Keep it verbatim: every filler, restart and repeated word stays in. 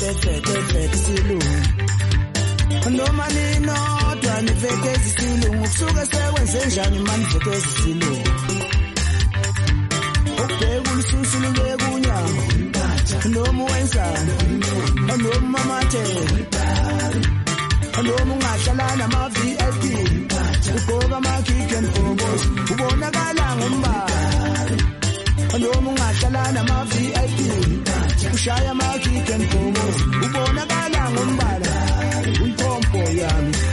fete silungu noma ninodwa niveke isilungu kusuka sekwenze njani manje niveke isilungu ubheka ulisusu lungekunyama noma wenzani noma mathe noma ungahlala nama V I P ugqoka ama kick and bombos ubonakala ngombala noma ungahlala nama V I P ushaya ama kick and bombos ubonakala ngombala umpompo yami